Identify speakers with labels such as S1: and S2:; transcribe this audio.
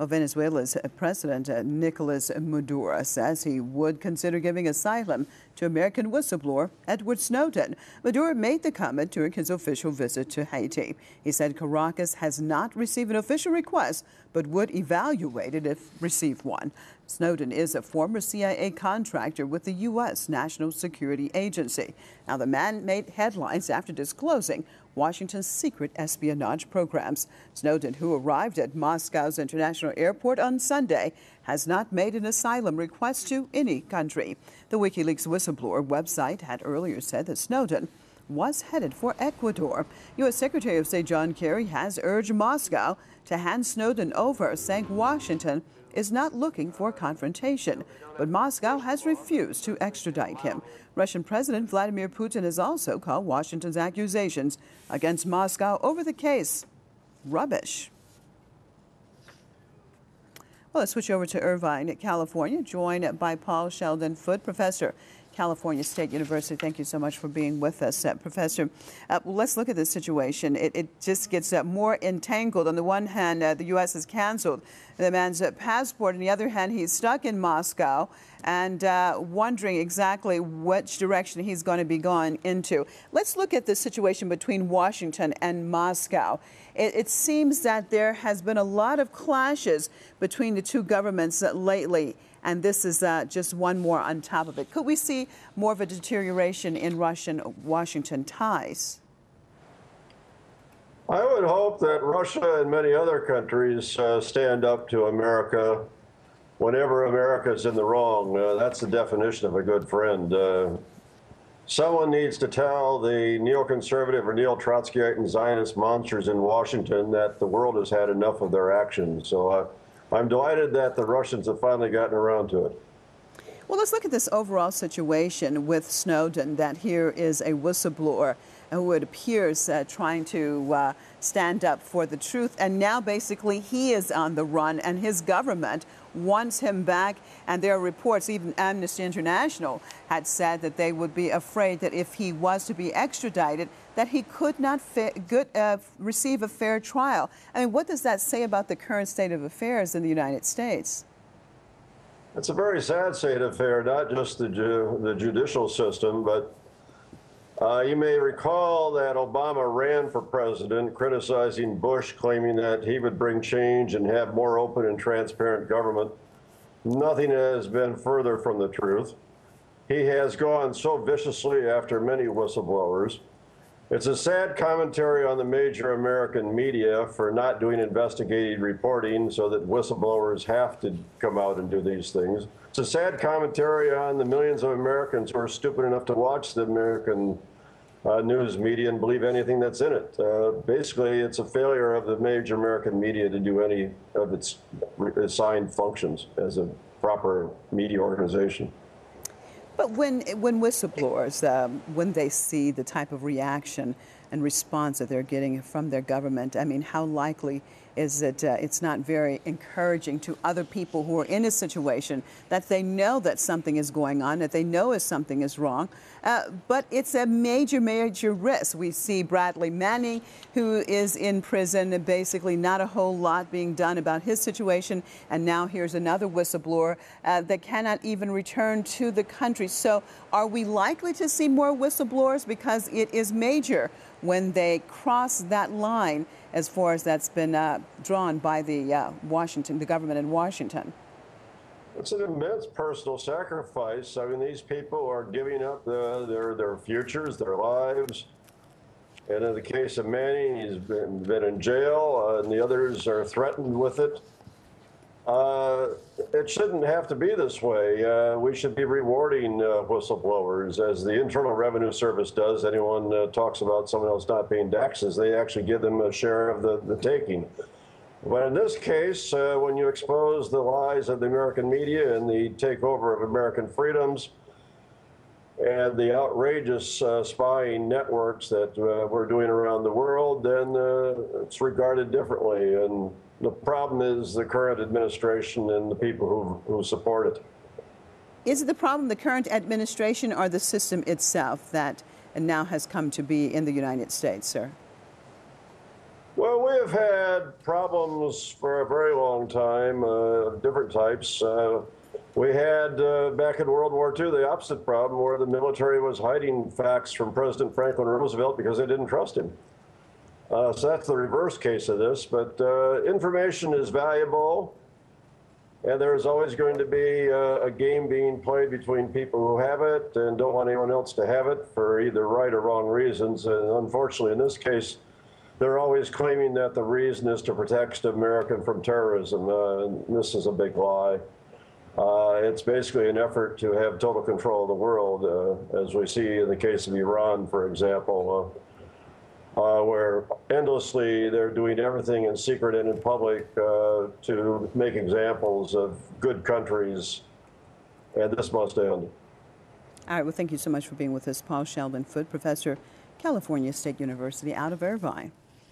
S1: Well, Venezuela's President Nicolas Maduro says he would consider giving asylum to American whistleblower Edward Snowden. Maduro made the comment during his official visit to Haiti. He said Caracas has not received an official request, but would evaluate it if received one. Snowden is a former CIA contractor with the U.S. National Security Agency. Now, the man made headlines after disclosing Washington's secret espionage programs. Snowden, who arrived at Moscow's international airport on Sunday, has not made an asylum request to any country. The WikiLeaks whistleblower website had earlier said that Snowden was headed for Ecuador. U.S. Secretary of State John Kerry has urged Moscow to hand Snowden over, saying Washington is not looking for confrontation. But Moscow has refused to extradite him. Russian President Vladimir Putin has also called Washington's accusations against Moscow over the case rubbish. Well, let's switch over to Irvine, California, joined by Paul Sheldon Foote, professor, California State University. Thank you so much for being with us, Professor. Let's look at this situation. It just gets more entangled. On the one hand, the U.S. has canceled the man's passport. On the other hand, he's stuck in Moscow and wondering exactly which direction he's going to be going into. Let's look at the situation between Washington and Moscow. It seems that there has been a lot of clashes between the two governments lately, and this is just one more on top of it. Could we see more of a deterioration in Russian-Washington ties?
S2: I would hope that Russia and many other countries stand up to America whenever America is in the wrong. That's the definition of a good friend. Someone needs to tell the neoconservative or neo-Trotskyite and Zionist monsters in Washington that the world has had enough of their actions. So I'm delighted that the Russians have finally gotten around to it.
S1: Well, let's look at this overall situation with Snowden, that here is a whistleblower who it appears trying to stand up for the truth. And now basically he is on the run and his government wants him back. And there are reports, even Amnesty International had said that they would be afraid that if he was to be extradited, that he could not receive a fair trial. I mean, what does that say about the current state of affairs in the United States?
S2: It's a very sad state of affairs, not just the judicial system, but you may recall that Obama ran for president, criticizing Bush, claiming that he would bring change and have more open and transparent government. Nothing has been further from the truth. He has gone so viciously after many whistleblowers. It's a sad commentary on the major American media for not doing investigative reporting so that whistleblowers have to come out and do these things. It's a sad commentary on the millions of Americans who are stupid enough to watch the American news media and believe anything that's in it. Basically, it's a failure of the major American media to do any of its assigned functions as a proper media organization.
S1: But when whistleblowers, when they see the type of reaction and response that they're getting from their government, I mean, how likely is it it's not very encouraging to other people who are in a situation that they know that something is going on, that they know something is wrong, but it's a major, major risk. We see Bradley Manning, who is in prison, basically not a whole lot being done about his situation, and now here's another whistleblower that cannot even return to the country. So are we likely to see more whistleblowers? Because it is major when they cross that line, as far as that's been drawn by the the government in Washington.
S2: It's an immense personal sacrifice. I mean, these people are giving up their futures, their lives. And in the case of Manning, he's been in jail, and the others are threatened with it. It shouldn't have to be this way. We should be rewarding whistleblowers, as the Internal Revenue Service does. Anyone talks about someone else not paying taxes, they actually give them a share of the taking. But in this case, when you expose the lies of the American media and the takeover of American freedoms and the outrageous spying networks that we're doing around the world, then it's regarded differently. And the problem is the current administration and the people who support it.
S1: Is it the problem the current administration or the system itself that now has come to be in the United States, sir?
S2: Well, we have had problems for a very long time, different types. We had, back in World War II, the opposite problem where the military was hiding facts from President Franklin Roosevelt because they didn't trust him. So that's the reverse case of this, but information is valuable, and there's always going to be a game being played between people who have it and don't want anyone else to have it for either right or wrong reasons. And unfortunately, in this case, they're always claiming that the reason is to protect America from terrorism. And this is a big lie. It's basically an effort to have total control of the world, as we see in the case of Iran, for example, where endlessly they're doing everything in secret and in public to make examples of good countries, and this must end.
S1: All right, well, thank you so much for being with us, Paul Sheldon Foote, professor, California State University out of Irvine.